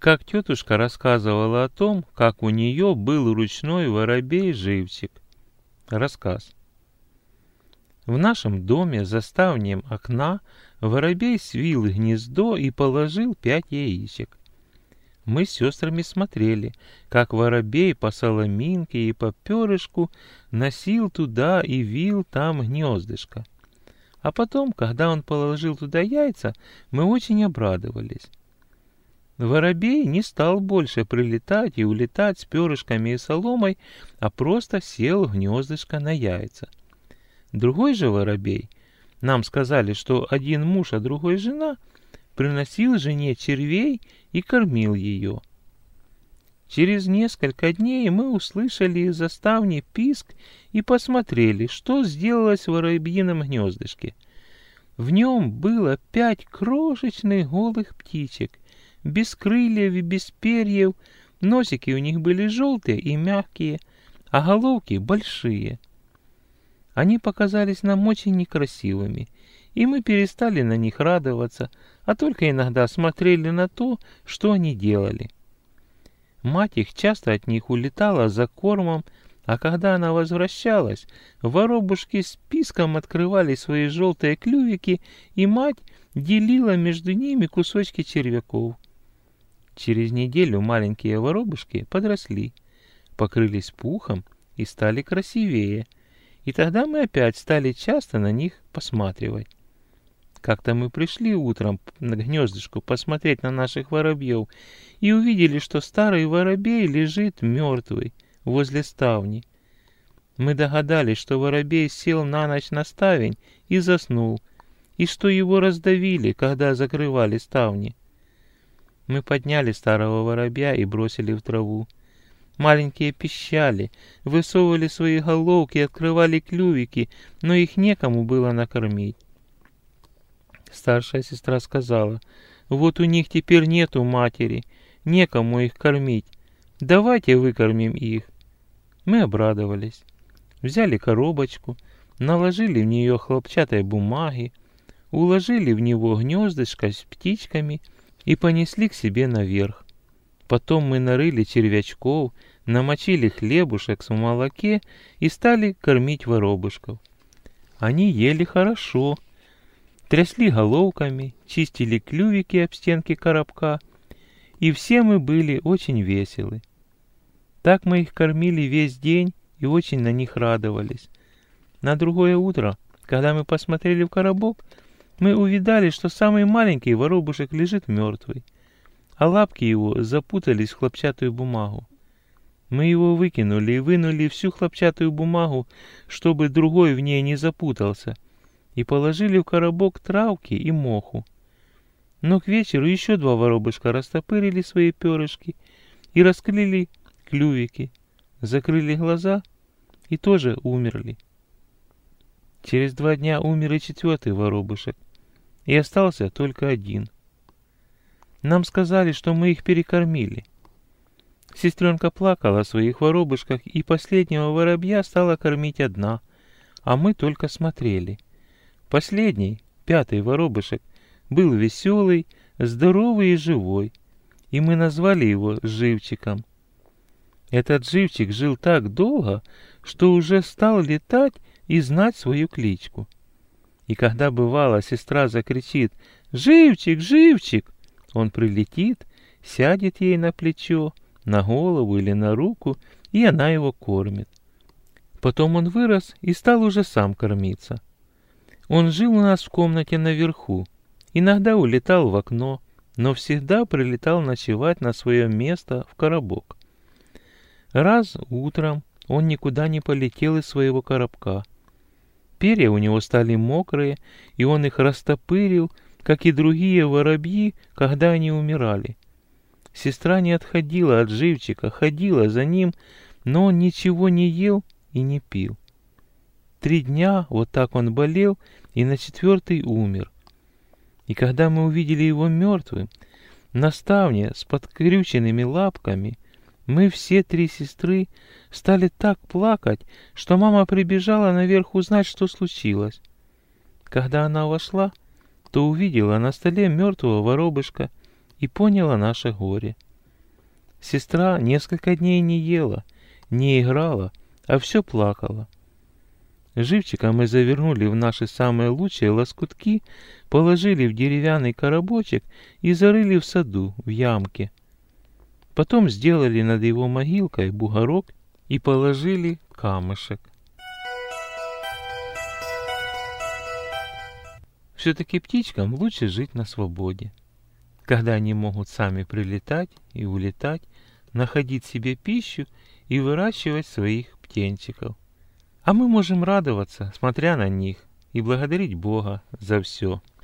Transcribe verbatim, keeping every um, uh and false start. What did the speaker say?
как тетушка рассказывала о том, как у нее был ручной воробей-живчик. Рассказ. В нашем доме за ставнем окна воробей свил гнездо и положил пять яичек. Мы с сестрами смотрели, как воробей по соломинке и по перышку носил туда и вил там гнездышко. А потом, когда он положил туда яйца, мы очень обрадовались. Воробей не стал больше прилетать и улетать с перышками и соломой, а просто сел в гнездышко на яйца. Другой же воробей, нам сказали, что один муж, а другой жена, приносил жене червей и кормил ее. Через несколько дней мы услышали из-за ставни писк и посмотрели, что сделалось в воробьином гнездышке. В нем было пять крошечных голых птичек, без крыльев и без перьев, носики у них были желтые и мягкие, а головки большие. Они показались нам очень некрасивыми, и мы перестали на них радоваться, а только иногда смотрели на то, что они делали. Мать их часто от них улетала за кормом, а когда она возвращалась, воробушки с писком открывали свои желтые клювики, и мать делила между ними кусочки червяков. Через неделю маленькие воробушки подросли, покрылись пухом и стали красивее, и тогда мы опять стали часто на них посматривать. Как-то мы пришли утром на гнездышко посмотреть на наших воробьев и увидели, что старый воробей лежит мертвый возле ставни. Мы догадались, что воробей сел на ночь на ставень и заснул, и что его раздавили, когда закрывали ставни. Мы подняли старого воробья и бросили в траву. Маленькие пищали, высовывали свои головки, открывали клювики, но их некому было накормить. Старшая сестра сказала: «Вот у них теперь нету матери, некому их кормить. Давайте выкормим их». Мы обрадовались. Взяли коробочку, наложили в нее хлопчатой бумаги, уложили в него гнездышко с птичками и понесли к себе наверх. Потом мы нарыли червячков, намочили хлебушек в молоке и стали кормить воробушков. Они ели хорошо, трясли головками, чистили клювики об стенки коробка, и все мы были очень веселы. Так мы их кормили весь день и очень на них радовались. На другое утро, когда мы посмотрели в коробок, мы увидали, что самый маленький воробушек лежит мертвый, а лапки его запутались в хлопчатую бумагу. Мы его выкинули и вынули всю хлопчатую бумагу, чтобы другой в ней не запутался, и положили в коробок травки и моху. Но к вечеру еще два воробушка растопырили свои перышки и раскрыли клювики, закрыли глаза и тоже умерли. Через два дня умер и четвертый воробушек, и остался только один. Нам сказали, что мы их перекормили. Сестренка плакала о своих воробушках, и последнего воробья стала кормить одна, а мы только смотрели. Последний, пятый воробушек, был веселый, здоровый и живой, и мы назвали его Живчиком. Этот Живчик жил так долго, что уже стал летать и знать свою кличку. И когда бывало сестра закричит «Живчик, Живчик!», он прилетит, сядет ей на плечо, на голову или на руку, и она его кормит. Потом он вырос и стал уже сам кормиться. Он жил у нас в комнате наверху, иногда улетал в окно, но всегда прилетал ночевать на свое место в коробок. Раз утром он никуда не полетел из своего коробка. Перья у него стали мокрые, и он их растопырил, как и другие воробьи, когда они умирали. Сестра не отходила от Живчика, ходила за ним, но он ничего не ел и не пил. Три дня вот так он болел, и на четвертый умер. И когда мы увидели его мертвым, на ставне с подкрюченными лапками, мы все три сестры стали так плакать, что мама прибежала наверх узнать, что случилось. Когда она вошла, то увидела на столе мертвого воробушка и поняла наше горе. Сестра несколько дней не ела, не играла, а все плакала. Живчика мы завернули в наши самые лучшие лоскутки, положили в деревянный коробочек и зарыли в саду, в ямке. Потом сделали над его могилкой бугорок и положили камышек. Все-таки птичкам лучше жить на свободе, когда они могут сами прилетать и улетать, находить себе пищу и выращивать своих птенчиков. А мы можем радоваться, смотря на них, и благодарить Бога за все.